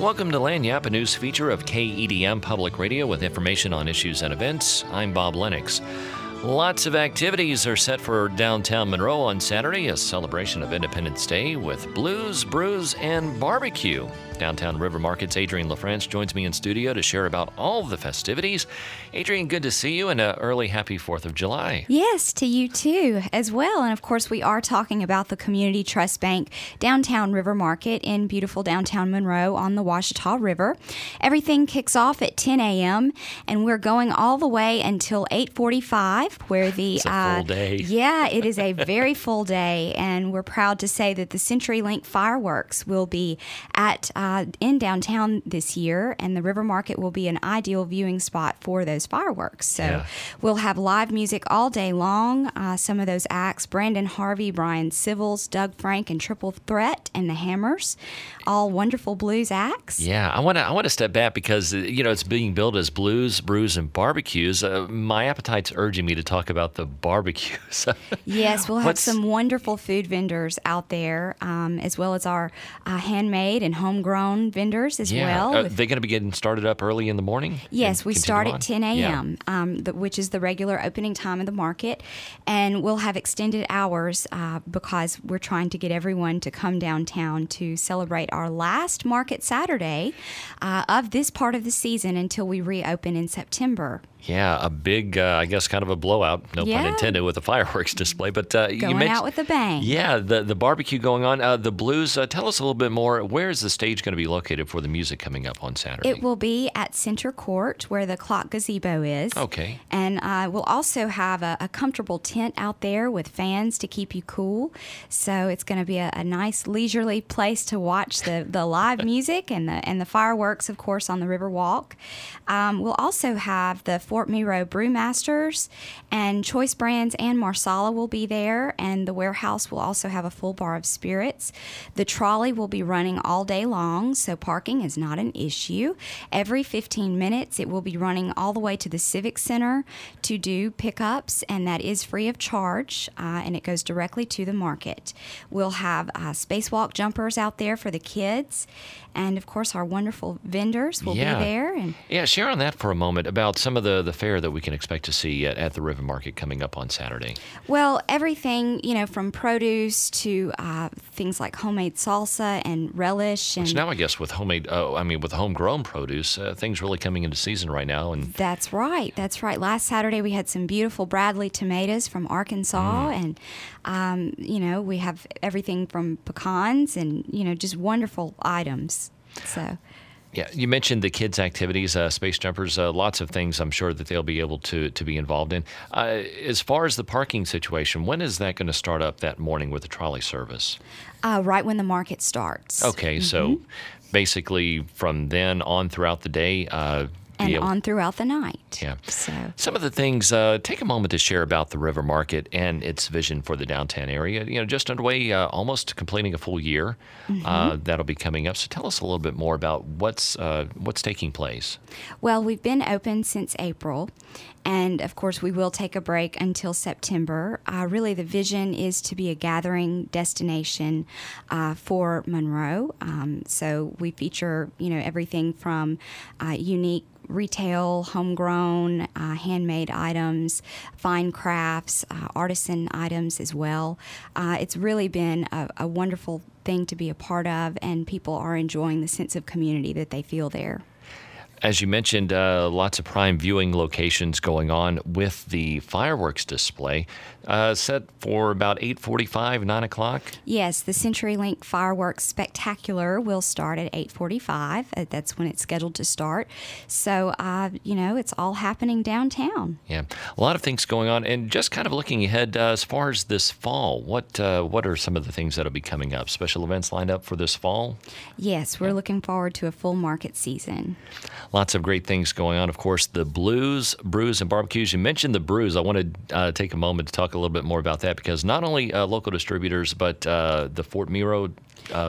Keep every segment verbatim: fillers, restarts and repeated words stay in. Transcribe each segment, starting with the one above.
Welcome to Lagniappe, a news feature of K E D M Public Radio with information on issues and events. I'm Bob Lennox. Lots of activities are set for downtown Monroe on Saturday, a celebration of Independence Day with blues, brews, and barbecue. Downtown River Market's Adrienne LaFrance joins me in studio to share about all the festivities. Adrienne, good to see you, and an early happy fourth of July. Yes, to you too, as well. And of course, we are talking about the Community Trust Bank Downtown River Market in beautiful downtown Monroe on the Ouachita River. Everything kicks off at ten a.m., and we're going all the way until eight forty-five, where the... It's a uh, full day. Yeah, it is a very full day, and we're proud to say that the CenturyLink fireworks will be at... Uh, in downtown this year, and the River Market will be an ideal viewing spot for those fireworks. So yeah. We'll have live music all day long. Uh, some of those acts, Brandon Harvey, Brian Civils, Doug Frank, and Triple Threat, and the Hammers, all wonderful blues acts. Yeah, I want to I want to step back because, you know, it's being billed as blues, brews, and barbecues. Uh, my appetite's urging me to talk about the barbecues. Yes, we'll have What's... some wonderful food vendors out there, um, as well as our uh, handmade and homegrown vendors as yeah. well. Are they going to be getting started up early in the morning? Yes, we start on? at ten a.m., yeah. um, the, which is the regular opening time of the market, and we'll have extended hours uh, because we're trying to get everyone to come downtown to celebrate our last market Saturday uh, of this part of the season until we reopen in September. Yeah, a big, uh, I guess, kind of a blowout, no yeah. pun intended, with a fireworks display. But uh, Going you mentioned, out with a bang. Yeah, the, the barbecue going on. Uh, the blues, uh, tell us a little bit more. Where is the stage going to be located for the music coming up on Saturday? It will be at Center Court, where the clock gazebo is. Okay. And uh, we'll also have a, a comfortable tent out there with fans to keep you cool. So it's going to be a, a nice leisurely place to watch the, the live music and the and the fireworks, of course, on the River Walk. Um, we'll also have the Fort Miro Brewmasters, and Choice Brands and Marsala will be there, and the warehouse will also have a full bar of spirits. The trolley will be running all day long, so parking is not an issue. Every fifteen minutes, it will be running all the way to the Civic Center to do pickups, and that is free of charge, uh, and it goes directly to the market. We'll have uh, spacewalk jumpers out there for the kids, and of course, our wonderful vendors will yeah. be there. And yeah, share on that for a moment about some of the, the fare that we can expect to see at, at the River Market coming up on Saturday. Well, everything, you know, from produce to uh, things like homemade salsa and relish. And Which now I guess with homemade, uh, I mean with homegrown produce, uh, things really coming into season right now. And That's right. That's right. Last Saturday we had some beautiful Bradley tomatoes from Arkansas, mm. and um, you know, we have everything from pecans and, you know, just wonderful items. So. Yeah, you mentioned the kids' activities, uh, space jumpers, uh, lots of things I'm sure that they'll be able to, to be involved in. Uh, as far as the parking situation, when is that going to start up that morning with the trolley service? Uh, right when the market starts. Okay, mm-hmm. so basically from then on throughout the day, uh, and able- on throughout the night. Yeah. So some of the things, uh, take a moment to share about the River Market and its vision for the downtown area. You know, just underway, uh, almost completing a full year. Mm-hmm. Uh, that'll be coming up. So tell us a little bit more about what's uh, what's taking place. Well, we've been open since April, and of course we will take a break until September. Uh, really, the vision is to be a gathering destination uh, for Monroe. Um, so we feature, you know, everything from uh, unique retail, homegrown, uh, handmade items, fine crafts, uh, artisan items as well. Uh, it's really been a, a wonderful thing to be a part of, and people are enjoying the sense of community that they feel there. As you mentioned, uh, lots of prime viewing locations going on with the fireworks display, uh, set for about eight forty-five, nine o'clock. Yes, the CenturyLink Fireworks Spectacular will start at eight forty-five. Uh, that's when it's scheduled to start. So, uh, you know, it's all happening downtown. Yeah, a lot of things going on. And just kind of looking ahead, uh, as far as this fall, what uh, what are some of the things that will be coming up? Special events lined up for this fall? Yes, we're yeah. looking forward to a full market season. Lots of great things going on. Of course, the blues, brews, and barbecues. You mentioned the brews. I want to uh, take a moment to talk a little bit more about that, because not only uh, local distributors, but uh, the Fort Miro uh,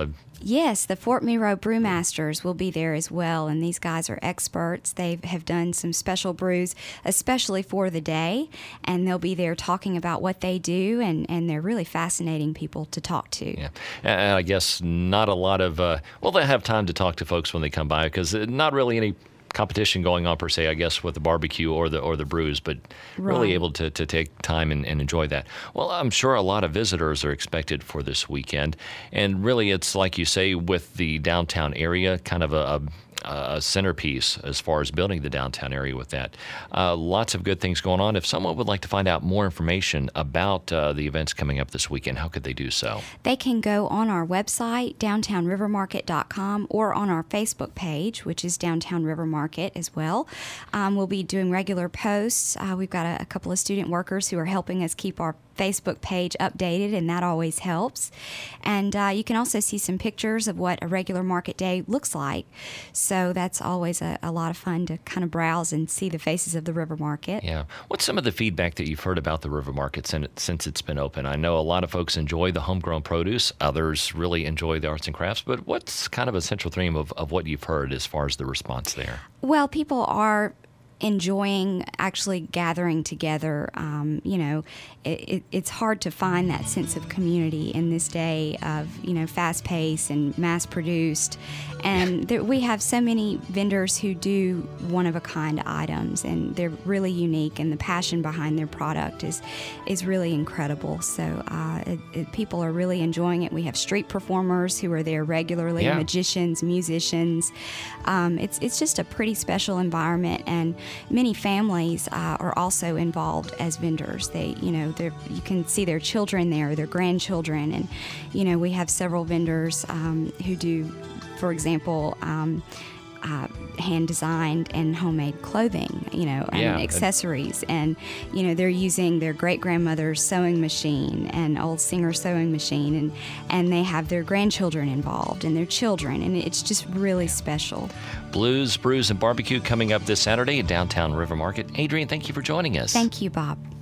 Yes, the Fort Miro Brewmasters will be there as well, and these guys are experts. They have done some special brews, especially for the day, and they'll be there talking about what they do, and, and they're really fascinating people to talk to. Yeah, and I guess not a lot of, uh, well, they have time to talk to folks when they come by, because not really any competition going on per se, I guess, with the barbecue or the or the brews, but really Right. able to, to take time and, and enjoy that. Well, I'm sure a lot of visitors are expected for this weekend, and really it's like you say, with the downtown area, kind of a, a a centerpiece as far as building the downtown area with that. Uh, lots of good things going on. If someone would like to find out more information about uh, the events coming up this weekend, how could they do so? They can go on our website, downtown river market dot com, or on our Facebook page, which is Downtown River Market as well. Um, we'll be doing regular posts. Uh, we've got a, a couple of student workers who are helping us keep our Facebook page updated, and that always helps. And uh, you can also see some pictures of what a regular market day looks like. So that's always a, a lot of fun to kind of browse and see the faces of the river market. Yeah. What's some of the feedback that you've heard about the river market since, since it's been open? I know a lot of folks enjoy the homegrown produce. Others really enjoy the arts and crafts. But what's kind of a central theme of, of what you've heard as far as the response there? Well, people are enjoying actually gathering together. Um, you know, it, it, it's hard to find that sense of community in this day of, you know, fast paced and mass produced. And there, we have so many vendors who do one of a kind items, and they're really unique, and the passion behind their product is is really incredible. So uh, it, it, people are really enjoying it. We have street performers who are there regularly, Yeah. magicians, musicians. Um, it's it's just a pretty special environment, and many families uh, are also involved as vendors. They, you know, they're, you can see their children there, their grandchildren, and you know, we have several vendors um, who do, for example, um, uh, hand-designed and homemade clothing, you know, and Yeah. accessories. And, you know, they're using their great-grandmother's sewing machine and old Singer sewing machine, and, and they have their grandchildren involved and their children, and it's just really special. Blues, Brews, and Barbecue coming up this Saturday at Downtown River Market. Adrienne, thank you for joining us. Thank you, Bob.